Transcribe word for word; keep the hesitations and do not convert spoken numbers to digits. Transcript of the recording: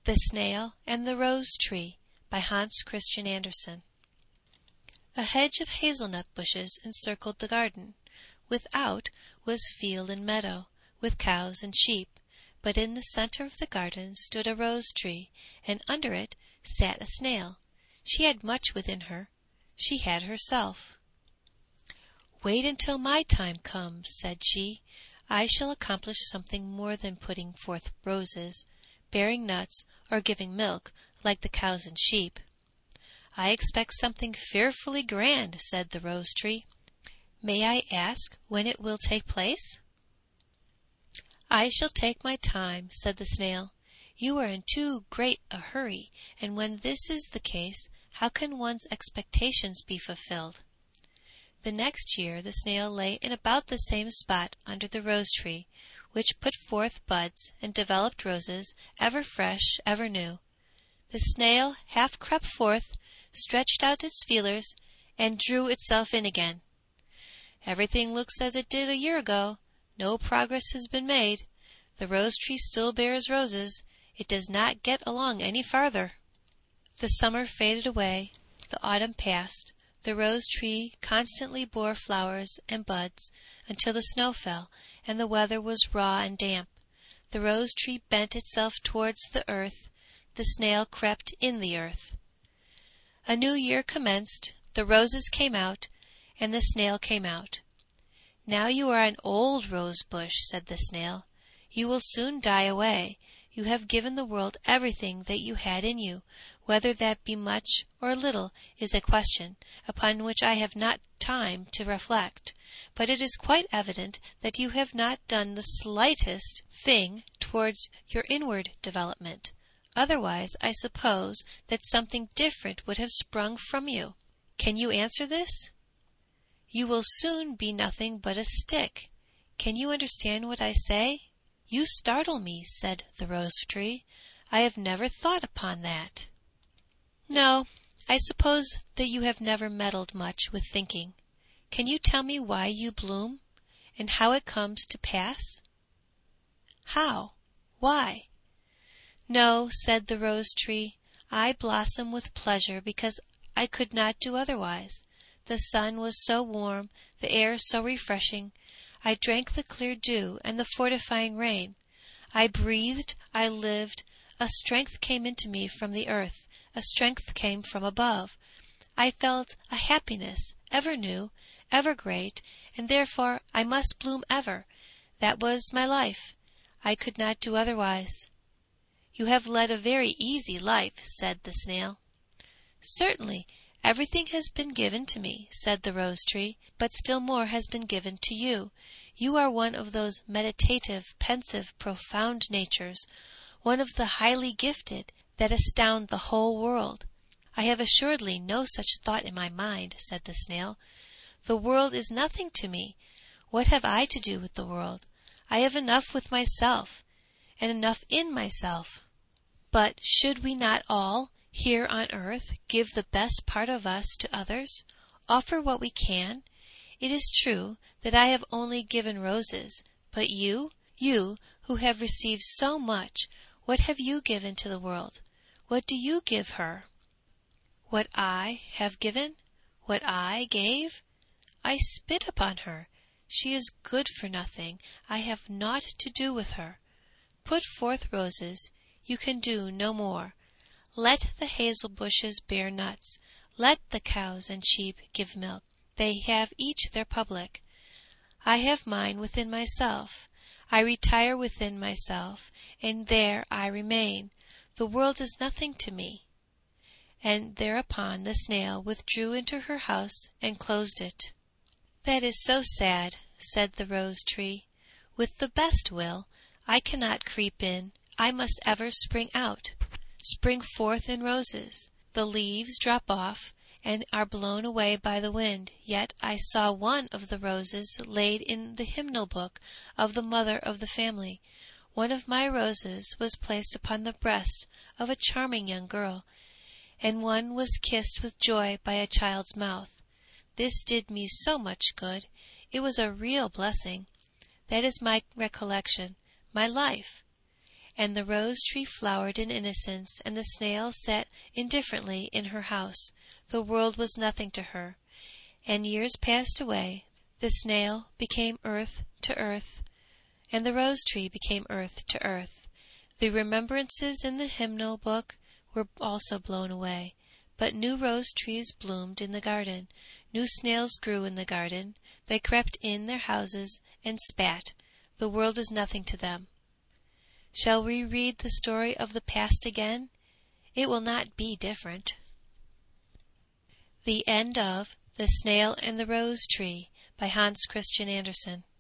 The Snail and the Rose Tree by Hans Christian Andersen. A hedge of hazelnut bushes encircled the garden. Without was field and meadow, with cows and sheep, but in the centre of the garden stood a rose tree, and under it sat a snail. She had much within her. She had herself. "Wait until my time comes," said she. "I shall accomplish something more than putting forth roses, bearing nuts, or giving milk, like the cows and sheep." "I expect something fearfully grand," said the rose tree. "May I ask when it will take place?" "I shall take my time," said the snail. "You are in too great a hurry, and when this is the case, how can one's expectations be fulfilled?" The next year the snail lay in about the same spot under the rose tree, which put forth buds and developed roses, ever fresh, ever new. The snail half crept forth, stretched out its feelers, and drew itself in again. "Everything looks as it did a year ago. No progress has been made. The rose tree still bears roses. It does not get along any farther." The summer faded away. The autumn passed. The rose tree constantly bore flowers and buds until the snow fell, and the weather was raw and damp. The rose tree bent itself towards the earth. The snail crept in the earth. A new year commenced. The roses came out, and the snail came out. "Now you are an old rose bush," said the snail. "You will soon die away. You have given the world everything that you had in you. Whether that be much or little is a question upon which I have not time to reflect, but it is quite evident that you have not done the slightest thing towards your inward development. Otherwise I suppose that something different would have sprung from you. Can you answer this? You will soon be nothing but a stick. Can you understand what I say?" "You startle me," said the rose tree. "I have never thought upon that." "No, I suppose that you have never meddled much with thinking. Can you tell me why you bloom, and how it comes to pass?" "How? Why?" "No," said the rose tree. "I blossom with pleasure because I could not do otherwise. The sun was so warm, the air so refreshing. I drank the clear dew and the fortifying rain. I breathed, I lived. A strength came into me from the earth. A strength came from above. I felt a happiness, ever new, ever great, and therefore I must bloom ever. That was my life. I could not do otherwise." "You have led a very easy life," said the snail. "Certainly. Everything has been given to me," said the rose tree, "but still more has been given to you. You are one of those meditative, pensive, profound natures, one of the highly gifted, that astound the whole world." "I have assuredly no such thought in my mind," said the snail. "The world is nothing to me. What have I to do with the world? I have enough with myself, and enough in myself." "But should we not all, here on earth, give the best part of us to others, offer what we can? It is true that I have only given roses, but you, you who have received so much, what have you given to the world? What do you give her?" "What I have given? What I gave? I spit upon her. She is good for nothing. I have naught to do with her. Put forth roses. You can do no more. Let the hazel bushes bear nuts. Let the cows and sheep give milk. They have each their public. I have mine within myself. I retire within myself, and there I remain. The world is nothing to me." And thereupon the snail withdrew into her house and closed it. "That is so sad," said the rose tree. "With the best will, I cannot creep in. I must ever spring out, spring forth in roses. The leaves drop off and are blown away by the wind, yet I saw one of the roses laid in the hymnal book of the mother of the family. One of my roses was placed upon the breast of a charming young girl, and one was kissed with joy by a child's mouth. This did me so much good. It was a real blessing. That is my recollection, my life. and the rose tree flowered in innocence, and the snail sat indifferently in her house. The world was nothing to her. And years passed away. The snail became earth to earth, and the rose tree became earth to earth. The remembrances in the hymnal book were also blown away, but new rose trees bloomed in the garden. New snails grew in the garden. They crept in their houses and spat. The world is nothing to them. Shall we read the story of the past again? It will not be different. The End of The Snail and the Rose Tree by Hans Christian Andersen.